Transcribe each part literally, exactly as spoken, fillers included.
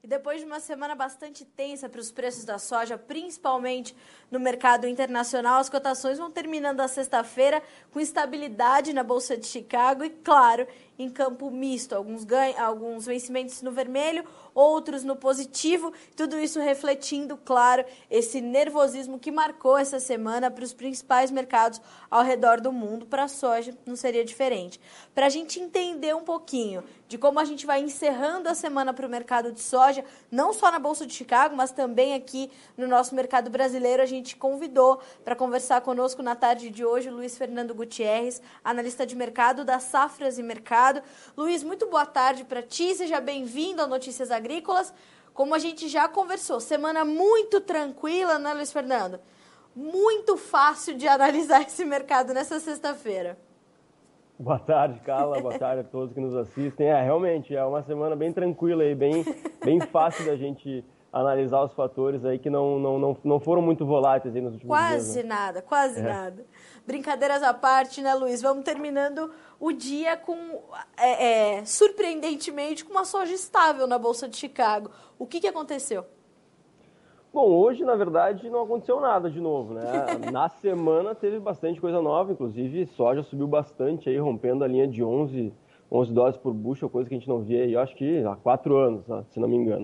depois de uma semana bastante tensa para os preços da soja, principalmente no mercado internacional, as cotações vão terminando a sexta-feira com estabilidade na Bolsa de Chicago e, claro, em campo misto. Alguns, ganhos, alguns vencimentos no vermelho, outros no positivo. Tudo isso refletindo, claro, esse nervosismo que marcou essa semana para os principais mercados ao redor do mundo. Para a soja não seria diferente. Para a gente entender um pouquinho de como a gente vai encerrando a semana para o mercado de soja, não só na Bolsa de Chicago, mas também aqui no nosso mercado brasileiro, a gente convidou para conversar conosco na tarde de hoje o Luiz Fernando Gutierrez, analista de mercado da Safras e Mercado. Luiz, muito boa tarde para ti, seja bem-vindo ao Notícias Agrícolas. Como a gente já conversou, semana muito tranquila, né, Luiz Fernando? Muito fácil de analisar esse mercado nessa sexta-feira. Boa tarde, Carla. Boa tarde a todos que nos assistem. É, realmente, é uma semana bem tranquila e bem, bem fácil da gente analisar os fatores aí que não, não, não, não foram muito voláteis aí nos últimos quase dias. Quase né? nada, quase é. nada. Brincadeiras à parte, né, Luiz? Vamos terminando o dia com, é, é, surpreendentemente, com uma soja estável na Bolsa de Chicago. O que, que aconteceu? Bom, hoje, na verdade, não aconteceu nada de novo, né? Na semana teve bastante coisa nova, inclusive soja subiu bastante aí, rompendo a linha de onze, onze dólares por bushel, coisa que a gente não via aí, eu acho que há quatro anos, né? Se não me engano.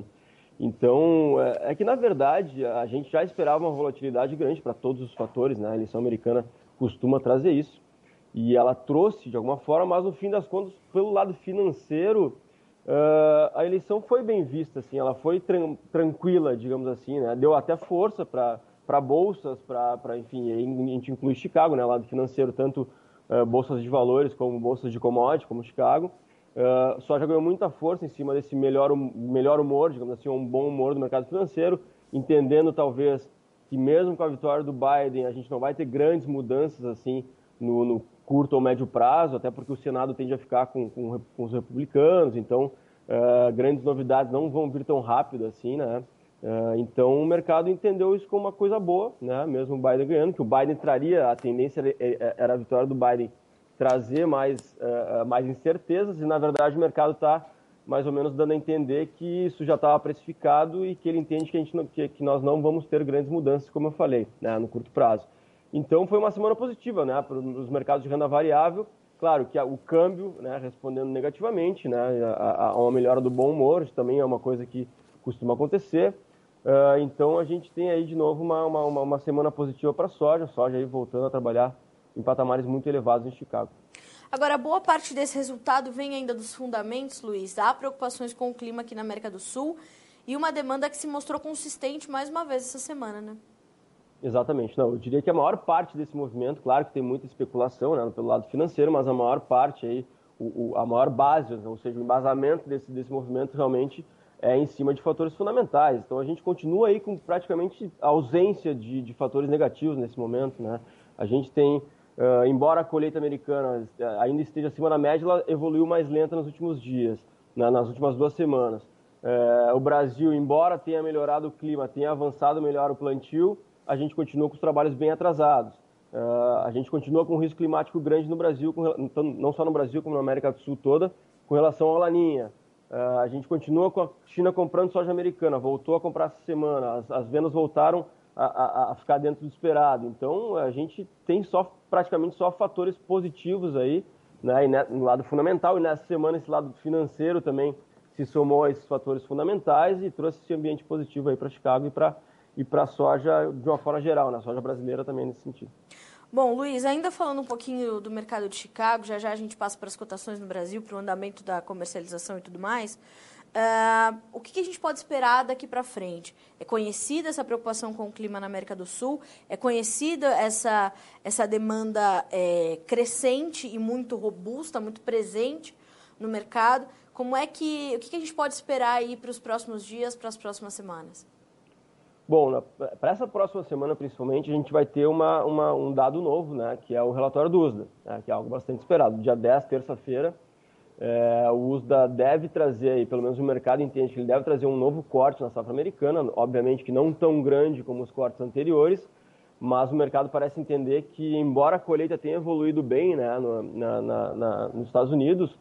Então, é, é que, na verdade, a gente já esperava uma volatilidade grande para todos os fatores, né? A eleição americana costuma trazer isso. E ela trouxe, de alguma forma, mas no fim das contas, pelo lado financeiro, Uh, a eleição foi bem vista, assim, ela foi tran tranquila, digamos assim, né? Deu até força para bolsas, para, enfim, a gente inclui Chicago, né, lado financeiro, tanto uh, bolsas de valores como bolsas de commodities, como Chicago. Uh, só já ganhou muita força em cima desse melhor, melhor humor, digamos assim, um bom humor do mercado financeiro, entendendo talvez que mesmo com a vitória do Biden, a gente não vai ter grandes mudanças assim no, no curto ou médio prazo, até porque o Senado tende a ficar com, com, com os republicanos, então uh, grandes novidades não vão vir tão rápido assim, né? Uh, então o mercado entendeu isso como uma coisa boa, né? Mesmo o Biden ganhando, que o Biden traria, a tendência era, era a vitória do Biden trazer mais, uh, mais incertezas, e na verdade o mercado está mais ou menos dando a entender que isso já estava precificado e que ele entende que, a gente não, que, que nós não vamos ter grandes mudanças, como eu falei, né, no curto prazo. Então foi uma semana positiva, né, para os mercados de renda variável. Claro que o câmbio, né, respondendo negativamente, né, a, a uma melhora do bom humor, isso também é uma coisa que costuma acontecer. Uh, então a gente tem aí de novo uma, uma, uma semana positiva para a soja, a soja aí voltando a trabalhar em patamares muito elevados em Chicago. Agora, boa parte desse resultado vem ainda dos fundamentos, Luiz. Há preocupações com o clima aqui na América do Sul e uma demanda que se mostrou consistente mais uma vez essa semana, né? Exatamente. Não, eu diria que a maior parte desse movimento, claro que tem muita especulação, né, pelo lado financeiro, mas a maior parte aí, o, o, a maior base, ou seja, o embasamento desse, desse movimento realmente é em cima de fatores fundamentais. Então a gente continua aí com praticamente ausência de, de fatores negativos nesse momento, né? A gente tem, uh, embora a colheita americana ainda esteja acima da média, ela evoluiu mais lenta nos últimos dias, né, nas últimas duas semanas. Uh, o Brasil, embora tenha melhorado o clima, tenha avançado melhor o plantio, a gente continua com os trabalhos bem atrasados. Uh, a gente continua com um risco climático grande no Brasil, com, não só no Brasil, como na América do Sul toda, com relação ao Laninha. Uh, a gente continua com a China comprando soja americana, voltou a comprar essa semana, as, as vendas voltaram a, a, a ficar dentro do esperado. Então, a gente tem só, praticamente só fatores positivos aí, né, no lado fundamental, e nessa semana esse lado financeiro também se somou a esses fatores fundamentais e trouxe esse ambiente positivo aí para Chicago e para e para a soja de uma forma geral, né? A soja brasileira também nesse sentido. Bom, Luiz, ainda falando um pouquinho do mercado de Chicago, já já a gente passa para as cotações no Brasil, para o andamento da comercialização e tudo mais. Uh, o que, que a gente pode esperar daqui para frente? É conhecida essa preocupação com o clima na América do Sul? É conhecida essa, essa demanda é, crescente e muito robusta, muito presente no mercado? Como é que, o que, que a gente pode esperar aí para os próximos dias, para as próximas semanas? Bom, para essa próxima semana, principalmente, a gente vai ter uma, uma, um dado novo, né, que é o relatório do U S D A, né, que é algo bastante esperado. Dia dez, terça-feira, é, o U S D A deve trazer, aí, pelo menos o mercado entende que ele deve trazer um novo corte na safra americana, obviamente que não tão grande como os cortes anteriores, mas o mercado parece entender que, embora a colheita tenha evoluído bem, né, no, na, na, na, nos Estados Unidos,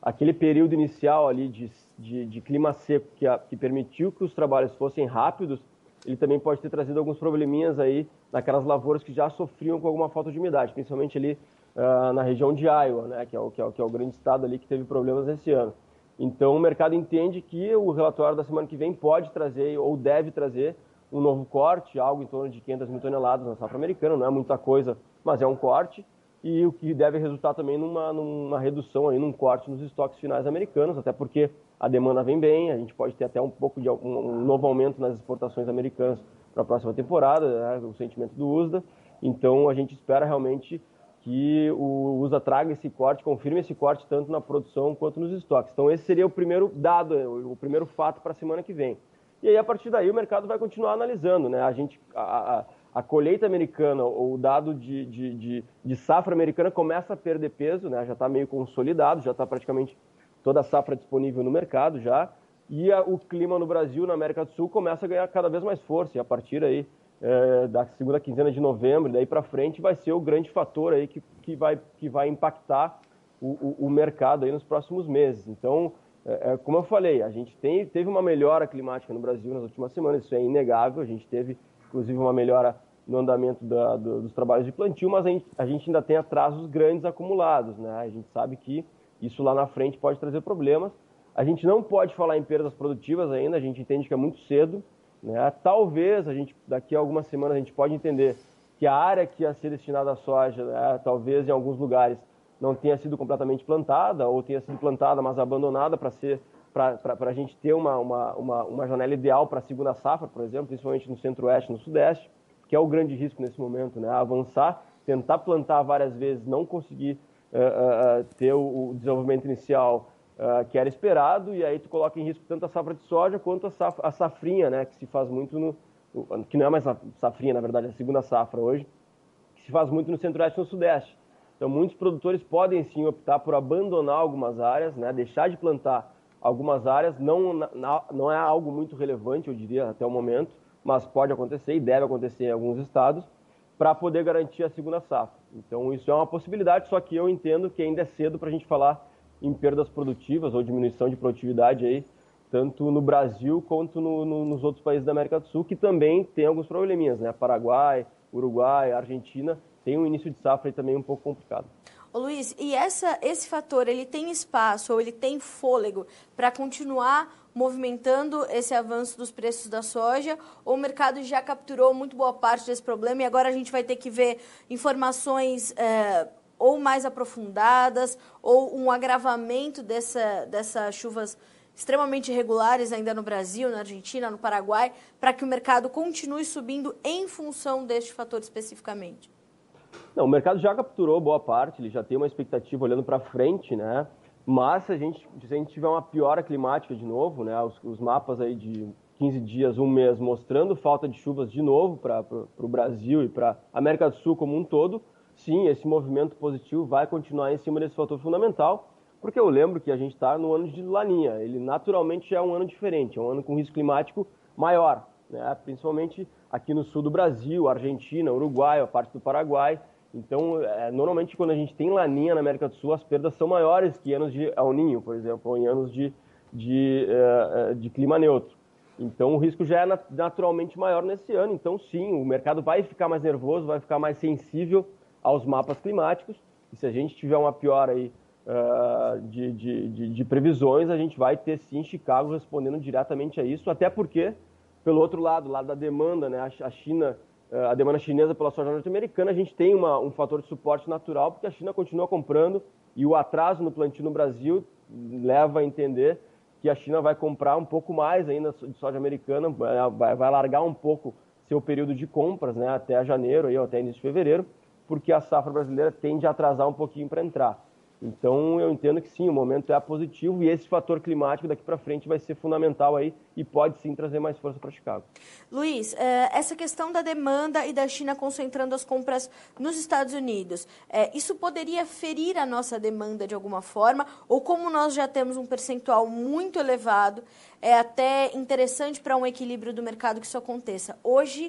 aquele período inicial ali de, de, de clima seco que, a, que permitiu que os trabalhos fossem rápidos, ele também pode ter trazido alguns probleminhas aí naquelas lavouras que já sofriam com alguma falta de umidade, principalmente ali uh, na região de Iowa, né, que, é o, que, é o, que é o grande estado ali que teve problemas esse ano. Então o mercado entende que o relatório da semana que vem pode trazer ou deve trazer um novo corte, algo em torno de quinhentas mil toneladas na safra americana, não é muita coisa, mas é um corte, e o que deve resultar também numa, numa redução, aí, num corte nos estoques finais americanos, até porque a demanda vem bem, a gente pode ter até um pouco de um, um novo aumento nas exportações americanas para a próxima temporada, né, o sentimento do U S D A, então a gente espera realmente que o U S D A traga esse corte, confirme esse corte tanto na produção quanto nos estoques. Então esse seria o primeiro dado, o primeiro fato para a semana que vem. E aí a partir daí o mercado vai continuar analisando, né? A gente, a, a, a colheita americana, ou o dado de, de, de, de safra americana começa a perder peso, né? Já está meio consolidado, já está praticamente toda a safra disponível no mercado já, e a, o clima no Brasil, na América do Sul, começa a ganhar cada vez mais força, e a partir aí é, da segunda quinzena de novembro, daí para frente, vai ser o grande fator aí que, que, vai, que vai impactar o, o, o mercado aí nos próximos meses. Então, é, como eu falei, a gente tem, teve uma melhora climática no Brasil nas últimas semanas, isso é inegável, a gente teve, inclusive, uma melhora no andamento da, do, dos trabalhos de plantio, mas a gente, a gente ainda tem atrasos grandes acumulados, né? A gente sabe que isso lá na frente pode trazer problemas. A gente não pode falar em perdas produtivas ainda, a gente entende que é muito cedo, né? Talvez, a gente, daqui a algumas semanas, a gente pode entender que a área que ia ser destinada à soja, né, talvez em alguns lugares, não tenha sido completamente plantada, ou tenha sido plantada, mas abandonada para ser para a gente ter uma, uma, uma, uma janela ideal para a segunda safra, por exemplo, principalmente no centro-oeste e no sudeste, que é o grande risco nesse momento, né? Avançar, tentar plantar várias vezes, não conseguir uh, uh, ter o, o desenvolvimento inicial uh, que era esperado, e aí tu coloca em risco tanto a safra de soja quanto a, safra, a safrinha, né? Que se faz muito no... que não é mais a safrinha, na verdade, é a segunda safra hoje, que se faz muito no centro-oeste e no sudeste. Então, muitos produtores podem sim optar por abandonar algumas áreas, né, deixar de plantar algumas áreas. Não, não é algo muito relevante, eu diria, até o momento, mas pode acontecer e deve acontecer em alguns estados, para poder garantir a segunda safra. Então, isso é uma possibilidade, só que eu entendo que ainda é cedo para a gente falar em perdas produtivas ou diminuição de produtividade, aí, tanto no Brasil quanto no, no, nos outros países da América do Sul, que também tem alguns probleminhas, né? Paraguai, Uruguai, Argentina, tem um início de safra aí também um pouco complicado. Ô Luiz, e essa, esse fator, ele tem espaço ou ele tem fôlego para continuar movimentando esse avanço dos preços da soja, ou o mercado já capturou muito boa parte desse problema e agora a gente vai ter que ver informações é, ou mais aprofundadas ou um agravamento dessa, dessas chuvas extremamente irregulares ainda no Brasil, na Argentina, no Paraguai, para que o mercado continue subindo em função deste fator especificamente? Não, o mercado já capturou boa parte, ele já tem uma expectativa olhando para frente, né? Mas se a, gente, se a gente tiver uma piora climática de novo, né? Os, os mapas aí de quinze dias, um mês, mostrando falta de chuvas de novo para o Brasil e para a América do Sul como um todo, sim, esse movimento positivo vai continuar em cima desse fator fundamental, porque eu lembro que a gente está no ano de Laninha, ele naturalmente já é um ano diferente, é um ano com risco climático maior, né? Principalmente aqui no sul do Brasil, Argentina, Uruguai, a parte do Paraguai. Então, é, normalmente quando a gente tem Laninha na América do Sul, as perdas são maiores que anos de El Niño, por exemplo, ou em anos de, de, uh, de clima neutro. Então, o risco já é naturalmente maior nesse ano. Então, sim, o mercado vai ficar mais nervoso, vai ficar mais sensível aos mapas climáticos. E se a gente tiver uma piora aí, uh, de, de, de, de previsões, a gente vai ter, sim, Chicago respondendo diretamente a isso. Até porque, pelo outro lado, lado da demanda, né, a China... a demanda chinesa pela soja norte-americana, a gente tem uma, um fator de suporte natural, porque a China continua comprando e o atraso no plantio no Brasil leva a entender que a China vai comprar um pouco mais ainda de soja americana, vai, vai largar um pouco seu período de compras, né, até janeiro, aí, ou até início de fevereiro, porque a safra brasileira tende a atrasar um pouquinho para entrar. Então, eu entendo que sim, o momento é positivo e esse fator climático daqui para frente vai ser fundamental aí e pode sim trazer mais força para Chicago. Luiz, essa questão da demanda e da China concentrando as compras nos Estados Unidos, isso poderia ferir a nossa demanda de alguma forma? Ou como nós já temos um percentual muito elevado, é até interessante para um equilíbrio do mercado que isso aconteça? Hoje,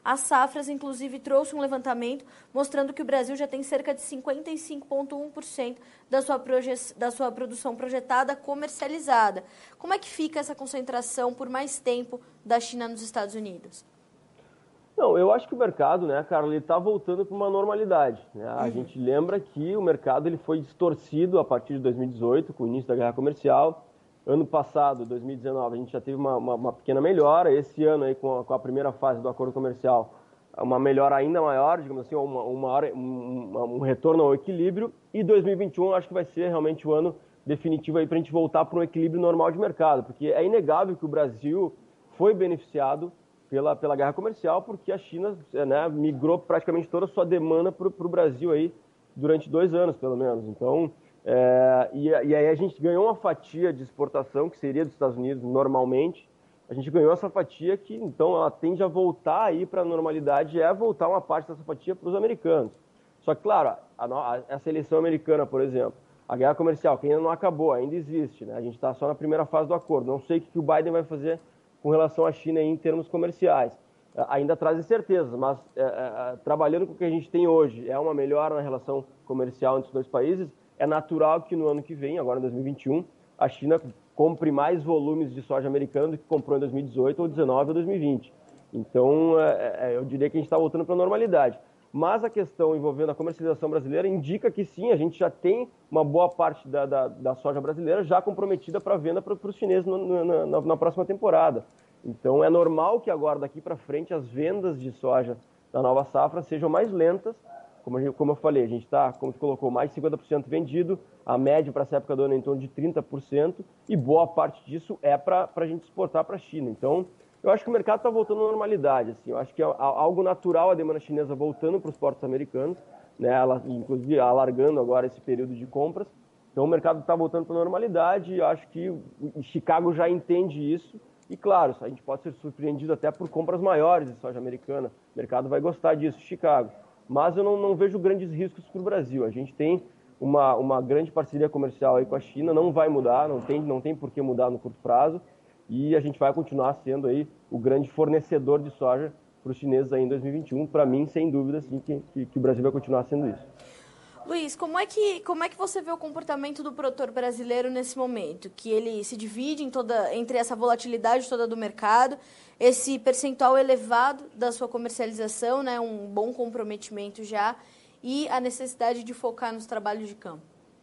as safras, inclusive trouxe um levantamento mostrando que o Brasil já tem cerca de cinquenta e cinco vírgula um por cento da sua, da sua produção projetada comercializada. Como é que fica essa concentração por mais tempo da China nos Estados Unidos? Não, eu acho que o mercado, né, Carla, ele está voltando para uma normalidade, né? A uhum. gente lembra que o mercado ele foi distorcido a partir de dois mil e dezoito, com o início da guerra comercial. Ano passado, dois mil e dezenove, a gente já teve uma, uma, uma pequena melhora. Esse ano, aí, com, a, com a primeira fase do acordo comercial, uma melhora ainda maior, digamos assim, uma, uma, um, um retorno ao equilíbrio. E dois mil e vinte e um, acho que vai ser realmente o ano definitivo para a gente voltar para um equilíbrio normal de mercado, porque é inegável que o Brasil foi beneficiado Pela, pela guerra comercial, porque a China, né, migrou praticamente toda a sua demanda para o Brasil aí durante dois anos, pelo menos. Então, é, e, e aí a gente ganhou uma fatia de exportação, que seria dos Estados Unidos normalmente. A gente ganhou essa fatia que, então, ela tende a voltar aí para a normalidade, é voltar uma parte dessa fatia para os americanos. Só que, claro, a, a, essa eleição americana, por exemplo, a guerra comercial, que ainda não acabou, ainda existe, né? A gente está só na primeira fase do acordo. Não sei o que o Biden vai fazer com relação à China em termos comerciais. Ainda traz incertezas, mas é, é, trabalhando com o que a gente tem hoje, é uma melhora na relação comercial entre os dois países, é natural que no ano que vem, agora em dois mil e vinte e um, a China compre mais volumes de soja americana do que comprou em dois mil e dezoito, ou dezenove ou dois mil e vinte. Então, é, é, eu diria que a gente está voltando para a normalidade. Mas a questão envolvendo a comercialização brasileira indica que sim, a gente já tem uma boa parte da, da, da soja brasileira já comprometida para venda para os chineses no, no, na, na próxima temporada. Então é normal que agora, daqui para frente, as vendas de soja da nova safra sejam mais lentas. Como, a gente, como eu falei, a gente está, como você colocou, mais de cinquenta por cento vendido, a média para essa época do ano é em torno de trinta por cento, e boa parte disso é para a gente exportar para a China. Então, eu acho que o mercado está voltando à normalidade. Assim. Eu acho que é algo natural a demanda chinesa voltando para os portos americanos, né? Ela, inclusive alargando agora esse período de compras. Então o mercado está voltando para a normalidade e eu acho que o Chicago já entende isso. E claro, a gente pode ser surpreendido até por compras maiores de soja americana. O mercado vai gostar disso, Chicago. Mas eu não, não vejo grandes riscos para o Brasil. A gente tem uma, uma grande parceria comercial aí com a China, não vai mudar, não tem, não tem por que mudar no curto prazo. E a gente vai continuar sendo aí o grande fornecedor de soja para os chineses aí em dois mil e vinte e um. Para mim, sem dúvida, sim, que, que, que o Brasil vai continuar sendo isso. Luiz, como é, que, como é que você vê o comportamento do produtor brasileiro nesse momento? Que ele se divide em toda, entre essa volatilidade toda do mercado, esse percentual elevado da sua comercialização, né, um bom comprometimento já, e a necessidade de focar nos trabalhos de campo?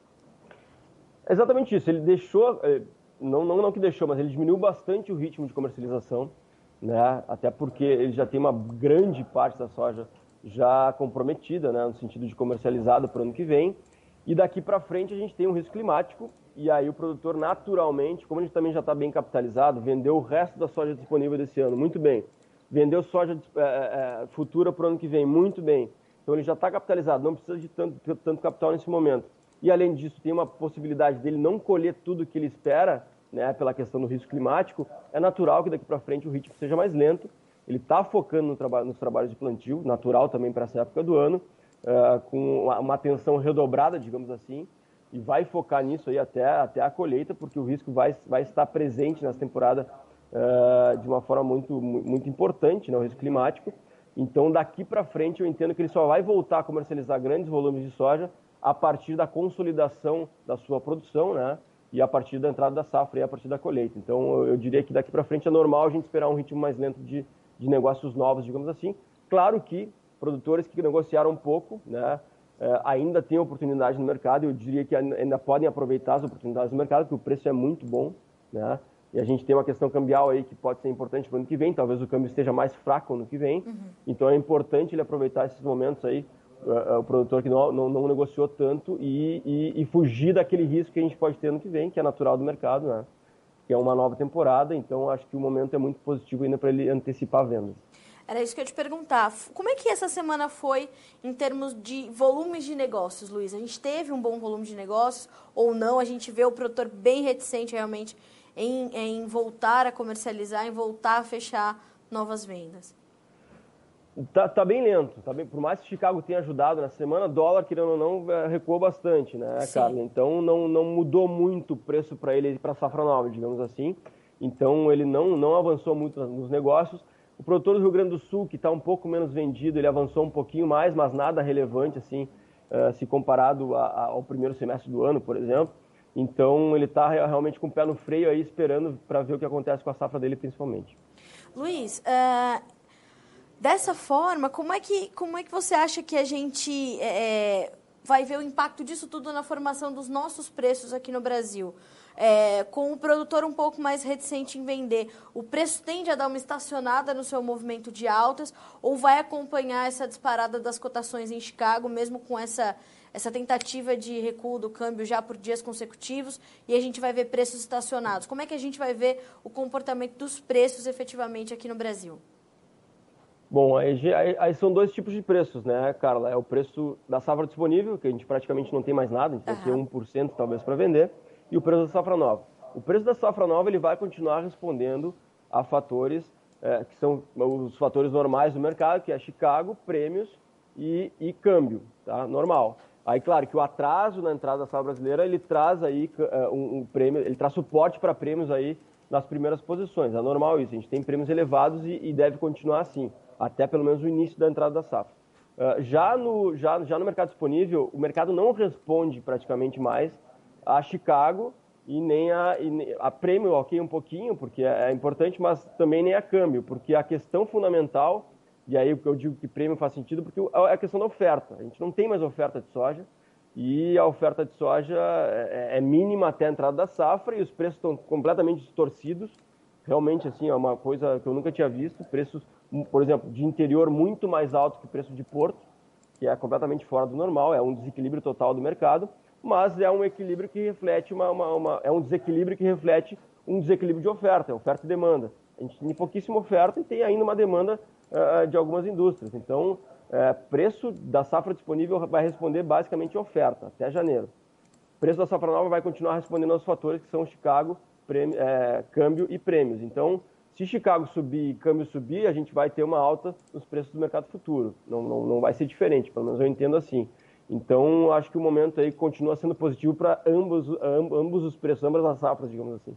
É exatamente isso. Ele deixou... Não, não, não que deixou, mas ele diminuiu bastante o ritmo de comercialização, né? Até porque ele já tem uma grande parte da soja já comprometida, né? No sentido de comercializada para o ano que vem. E daqui para frente a gente tem um risco climático e aí o produtor naturalmente, como a gente também já está bem capitalizado, vendeu o resto da soja disponível desse ano, muito bem. Vendeu soja é, é, futura para o ano que vem, muito bem. Então ele já está capitalizado, não precisa de tanto, tanto capital nesse momento. E além disso, tem uma possibilidade dele não colher tudo que ele espera, né, pela questão do risco climático. É natural que daqui para frente o ritmo seja mais lento. Ele está focando no traba- nos trabalhos de plantio, natural também para essa época do ano, uh, com uma, uma atenção redobrada, digamos assim, e vai focar nisso aí até, até a colheita, porque o risco vai, vai estar presente nessa temporada uh, de uma forma muito, muito importante, né, o risco climático. Então, daqui para frente, eu entendo que ele só vai voltar a comercializar grandes volumes de soja a partir da consolidação da sua produção, né? E a partir da entrada da safra e a partir da colheita. Então, eu diria que daqui para frente é normal a gente esperar um ritmo mais lento de, de negócios novos, digamos assim. Claro que produtores que negociaram um pouco, né, ainda têm oportunidade no mercado. Eu diria que ainda podem aproveitar as oportunidades do mercado, porque o preço é muito bom, né? E a gente tem uma questão cambial aí que pode ser importante para o ano que vem. Talvez o câmbio esteja mais fraco no que vem. Uhum. Então, é importante ele aproveitar esses momentos aí, o produtor que não, não, não negociou tanto e, e, e fugir daquele risco que a gente pode ter no que vem, que é natural do mercado, né? Que é uma nova temporada, então acho que o momento é muito positivo ainda para ele antecipar vendas. Era isso que eu ia te perguntar. Como é que essa semana foi em termos de volumes de negócios, Luiz? A gente teve um bom volume de negócios ou não? A gente vê o produtor bem reticente realmente em, em voltar a comercializar, em voltar a fechar novas vendas. Tá, tá bem lento, tá bem, por mais que Chicago tenha ajudado na semana, dólar, querendo ou não, recuou bastante, né, Sim. Carla? Então não, não mudou muito o preço para ele para a safra nova, digamos assim. Então ele não, não avançou muito nos negócios, O produtor do Rio Grande do Sul, que está um pouco menos vendido, ele avançou um pouquinho mais, mas nada relevante assim, uh, se comparado a, a, ao primeiro semestre do ano, por exemplo. Então, ele está realmente com o pé no freio aí, esperando para ver o que acontece com a safra dele, principalmente. Luiz, uh, dessa forma, como é, que, como é que você acha que a gente é, vai ver o impacto disso tudo na formação dos nossos preços aqui no Brasil? É, com o produtor um pouco mais reticente em vender, o preço tende a dar uma estacionada no seu movimento de altas ou vai acompanhar essa disparada das cotações em Chicago, mesmo com essa, essa tentativa de recuo do câmbio já por dias consecutivos, e a gente vai ver preços estacionados? Como é que a gente vai ver o comportamento dos preços efetivamente aqui no Brasil? Bom, aí, aí são dois tipos de preços, né, Carla? É o preço da safra disponível, que a gente praticamente não tem mais nada, a gente vai ter um por cento talvez para vender, e o preço da safra nova. O preço da safra nova ele vai continuar respondendo a fatores é, que são os fatores normais do mercado, que é Chicago, prêmios e, e câmbio, tá? Normal. Aí, claro, que o atraso na entrada da safra brasileira, ele traz aí um, um prêmio, ele traz suporte para prêmios aí nas primeiras posições. É normal isso, a gente tem prêmios elevados e, e deve continuar assim, até pelo menos o início da entrada da safra. Uh, já, no, já, já no mercado disponível, o mercado não responde praticamente mais a Chicago e nem a, e a prêmio, ok, um pouquinho, porque é, é importante, mas também nem a câmbio, porque a questão fundamental, e aí eu digo que prêmio faz sentido, porque é a questão da oferta. A gente não tem mais oferta de soja e a oferta de soja é, é mínima até a entrada da safra e os preços estão completamente distorcidos. Realmente, assim, é uma coisa que eu nunca tinha visto, preços, por exemplo, de interior muito mais altos que o preço de porto, que é completamente fora do normal, é um desequilíbrio total do mercado, mas é um equilíbrio que reflete uma, uma, uma, é um desequilíbrio que reflete um desequilíbrio de oferta, oferta e demanda. A gente tem pouquíssima oferta e tem ainda uma demanda uh, de algumas indústrias. Então, uh, preço da safra disponível vai responder basicamente a oferta, até janeiro. Preço da safra nova vai continuar respondendo aos fatores que são Chicago, prêmio, é, câmbio e prêmios. Então, se Chicago subir e câmbio subir, a gente vai ter uma alta nos preços do mercado futuro. Não, não, não vai ser diferente, pelo menos eu entendo assim. Então, acho que o momento aí continua sendo positivo para ambos, ambos os preços, ambas as safras, digamos assim.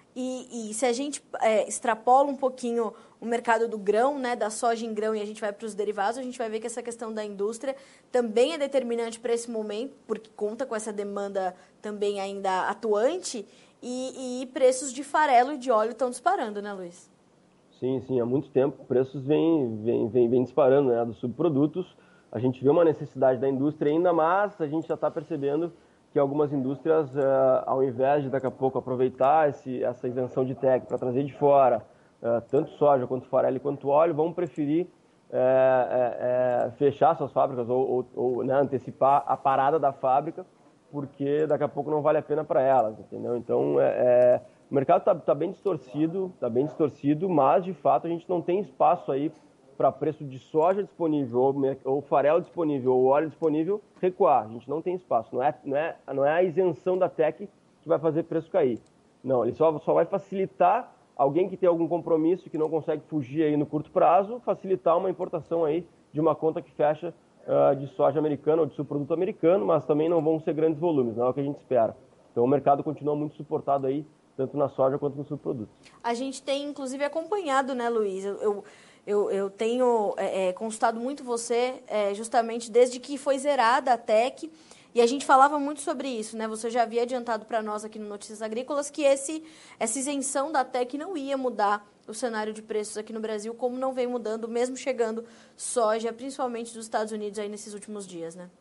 E, e se a gente é, extrapola um pouquinho o mercado do grão, né, da soja em grão, e a gente vai para os derivados, a gente vai ver que essa questão da indústria também é determinante para esse momento, porque conta com essa demanda também ainda atuante, e, e preços de farelo e de óleo estão disparando, né, Luiz? Sim, sim, há muito tempo preços vêm vem, vem, vem disparando, né, dos subprodutos. A gente vê uma necessidade da indústria ainda, mas a gente já está percebendo que algumas indústrias, uh, ao invés de daqui a pouco aproveitar esse, essa isenção de T E C para trazer de fora, uh, tanto soja quanto farelo quanto óleo, vão preferir uh, uh, uh, fechar suas fábricas ou, ou, ou né, antecipar a parada da fábrica, porque daqui a pouco não vale a pena para elas, entendeu? Então, é, é, o mercado está tá bem distorcido, está bem distorcido, mas de fato a gente não tem espaço aí para preço de soja disponível, ou, ou farelo disponível, ou óleo disponível, recuar. A gente não tem espaço. Não é, não é, não é a isenção da T E C que vai fazer o preço cair. Não, ele só, só vai facilitar alguém que tem algum compromisso, que não consegue fugir aí no curto prazo, facilitar uma importação aí de uma conta que fecha uh, de soja americana ou de subproduto americano, mas também não vão ser grandes volumes, não é o que a gente espera. Então o mercado continua muito suportado aí, tanto na soja quanto no subproduto. A gente tem, inclusive, acompanhado, né, Luiz? Eu... eu... Eu, eu tenho é, é, consultado muito você é, justamente desde que foi zerada a T E C e a gente falava muito sobre isso, né? Você já havia adiantado para nós aqui no Notícias Agrícolas que esse, essa isenção da T E C não ia mudar o cenário de preços aqui no Brasil, como não vem mudando, mesmo chegando soja, principalmente dos Estados Unidos aí nesses últimos dias, né?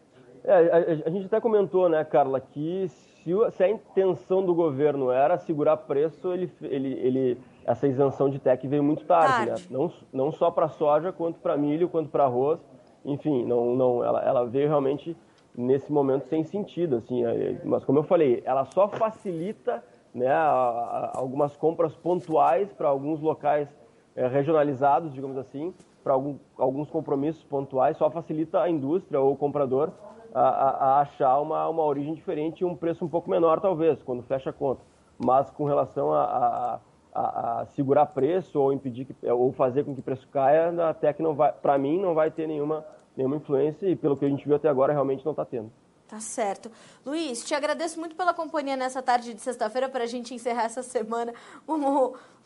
É, a, a gente até comentou, né, Carla, que se, se a intenção do governo era segurar preço, ele... ele, ele essa isenção de T E C veio muito tarde, tarde. Né? Não, não só para soja, quanto para milho, quanto para arroz. Enfim, não, não, ela, ela veio realmente nesse momento sem sentido. Assim, mas, como eu falei, ela só facilita, né, a, a, algumas compras pontuais para alguns locais é, regionalizados, digamos assim, para algum, alguns compromissos pontuais, só facilita a indústria ou o comprador a, a, a achar uma, uma origem diferente e um preço um pouco menor, talvez, quando fecha a conta. Mas com relação a... a A, a segurar preço ou impedir que, ou fazer com que o preço caia, a T E C não vai, para mim, não vai ter nenhuma, nenhuma influência e pelo que a gente viu até agora, realmente não está tendo. Tá certo. Luiz, te agradeço muito pela companhia nessa tarde de sexta-feira para a gente encerrar essa semana. Vamos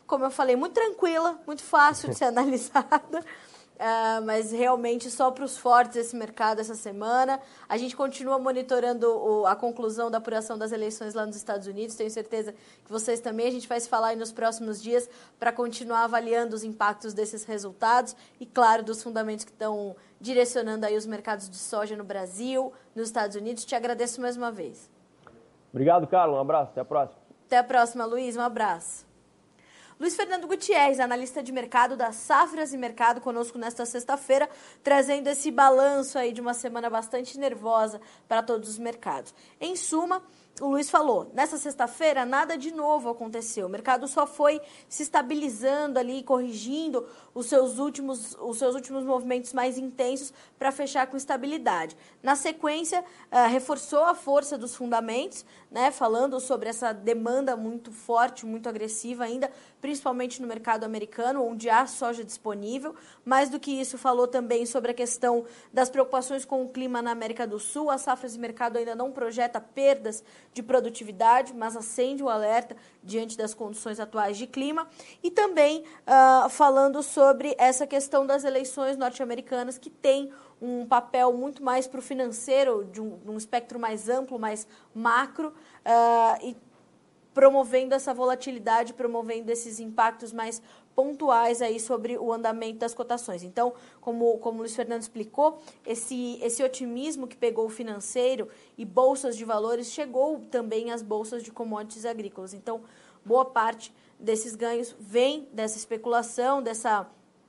como eu falei, muito tranquila, muito fácil de ser analisada. Uh, mas realmente só para os fortes esse mercado essa semana. A gente continua monitorando o, a conclusão da apuração das eleições lá nos Estados Unidos. Tenho certeza que vocês também. A gente vai se falar aí nos próximos dias para continuar avaliando os impactos desses resultados e, claro, dos fundamentos que estão direcionando aí os mercados de soja no Brasil, nos Estados Unidos. Te agradeço mais uma vez. Obrigado, Carlos. Um abraço. Até a próxima. Até a próxima, Luiz. Um abraço. Luiz Fernando Gutierrez, analista de mercado da Safras e Mercado, conosco nesta sexta-feira, trazendo esse balanço aí de uma semana bastante nervosa para todos os mercados. Em suma, o Luiz falou, nessa sexta-feira nada de novo aconteceu. O mercado só foi se estabilizando ali, corrigindo os seus últimos, os seus últimos movimentos mais intensos para fechar com estabilidade. Na sequência, uh, reforçou a força dos fundamentos, né, falando sobre essa demanda muito forte, muito agressiva ainda, principalmente no mercado americano, onde há soja disponível. Mais do que isso, falou também sobre a questão das preocupações com o clima na América do Sul. A Safras e Mercado ainda não projeta perdas de produtividade, mas acende o alerta diante das condições atuais de clima. E também uh, falando sobre essa questão das eleições norte-americanas, que tem um papel muito mais para o financeiro, de um, um espectro mais amplo, mais macro, uh, e promovendo essa volatilidade, promovendo esses impactos mais pontuais aí sobre o andamento das cotações. Então, como, como o Luiz Fernando explicou, esse, esse otimismo que pegou o financeiro e bolsas de valores chegou também às bolsas de commodities agrícolas. Então, boa parte desses ganhos vem dessa especulação, dessa,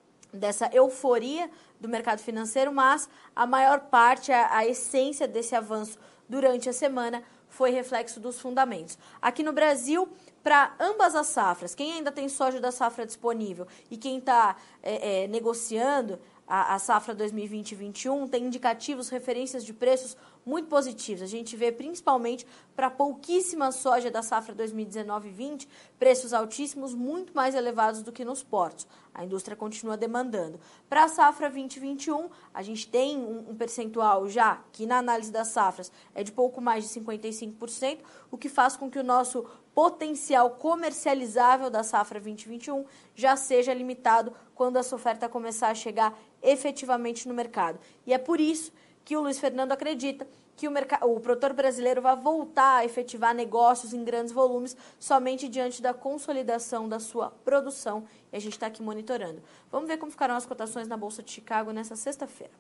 dessa euforia do mercado financeiro, mas a maior parte, a, a essência desse avanço durante a semana foi reflexo dos fundamentos. Aqui no Brasil, para ambas as safras, quem ainda tem soja da safra disponível e quem está é, é, negociando a, a safra dois mil e vinte e dois mil e vinte e um, tem indicativos, referências de preços muito positivos. A gente vê principalmente para pouquíssima soja da safra dois mil e dezenove e vinte, preços altíssimos, muito mais elevados do que nos portos. A indústria continua demandando. Para a safra vinte e vinte e um, a gente tem um, um percentual já, que na análise das safras é de pouco mais de cinquenta e cinco por cento, o que faz com que o nosso potencial comercializável da safra vinte e vinte e um já seja limitado quando essa oferta começar a chegar efetivamente no mercado. E é por isso que o Luiz Fernando acredita que o, o produtor brasileiro vai voltar a efetivar negócios em grandes volumes somente diante da consolidação da sua produção. E a gente está aqui monitorando. Vamos ver como ficarão as cotações na Bolsa de Chicago nessa sexta-feira.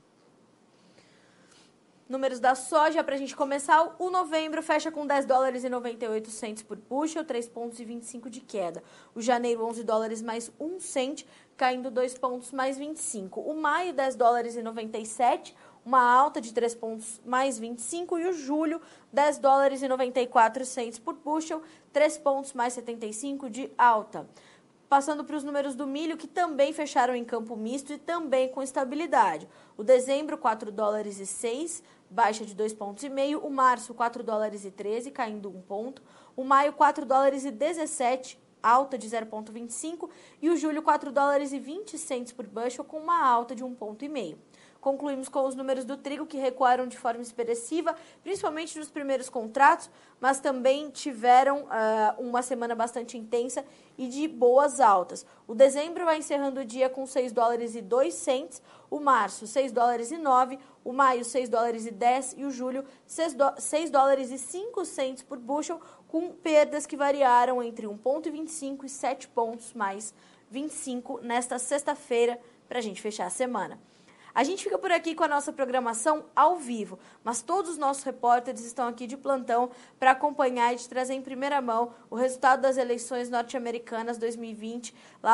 Números da soja, para a gente começar, o novembro fecha com dez dólares e noventa e oito centos por bushel, três vírgula vinte e cinco de queda. O janeiro, onze dólares mais um cento, caindo dois pontos mais vinte e cinco. O maio, dez dólares e noventa e sete, uma alta de três pontos mais vinte e cinco. E o julho, dez dólares e noventa e quatro centos por bushel, três pontos mais setenta e cinco de alta. Passando para os números do milho, que também fecharam em campo misto e também com estabilidade. O dezembro, quatro dólares e seis, baixa de dois pontos e meio. O março, quatro dólares e treze, caindo um ponto. O maio, quatro dólares e dezessete, alta de zero ponto vinte e cinco. E o julho, quatro dólares e vinte centos por bushel, com uma alta de um ponto e meio. Concluímos com os números do trigo, que recuaram de forma expressiva, principalmente nos primeiros contratos, mas também tiveram uh, uma semana bastante intensa e de boas altas. O dezembro vai encerrando o dia com seis dólares e dois centos, o março seis dólares e nove, o maio seis dólares e dez e o julho seis dólares e cinco centos por bushel, com perdas que variaram entre um ponto vinte e cinco e sete pontos mais vinte e cinco nesta sexta-feira, para a gente fechar a semana. A gente fica por aqui com a nossa programação ao vivo, mas todos os nossos repórteres estão aqui de plantão para acompanhar e te trazer em primeira mão o resultado das eleições norte-americanas dois mil e vinte,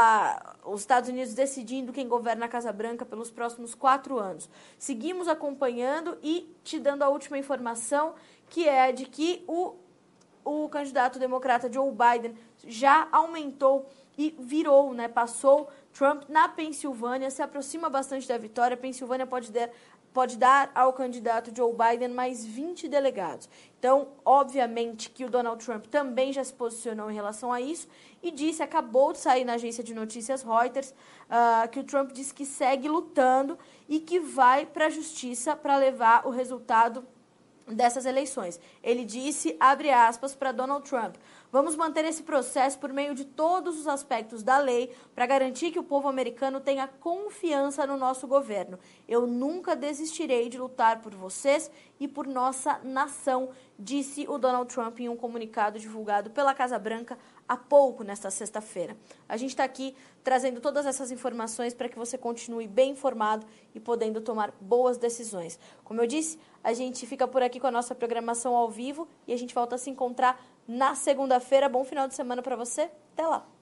lá os Estados Unidos decidindo quem governa a Casa Branca pelos próximos quatro anos. Seguimos acompanhando e te dando a última informação, que é de que o, o candidato democrata Joe Biden já aumentou e virou, né, passou Trump na Pensilvânia, se aproxima bastante da vitória. A Pensilvânia pode, der, pode dar ao candidato Joe Biden mais vinte delegados. Então, obviamente que o Donald Trump também já se posicionou em relação a isso e disse, acabou de sair na agência de notícias Reuters, uh, que o Trump disse que segue lutando e que vai para a justiça para levar o resultado dessas eleições. Ele disse, abre aspas, para Donald Trump: vamos manter esse processo por meio de todos os aspectos da lei para garantir que o povo americano tenha confiança no nosso governo. Eu nunca desistirei de lutar por vocês e por nossa nação, disse o Donald Trump em um comunicado divulgado pela Casa Branca há pouco, nesta sexta-feira. A gente está aqui trazendo todas essas informações para que você continue bem informado e podendo tomar boas decisões. Como eu disse, a gente fica por aqui com a nossa programação ao vivo e a gente volta a se encontrar na segunda-feira. Bom final de semana para você. Até lá!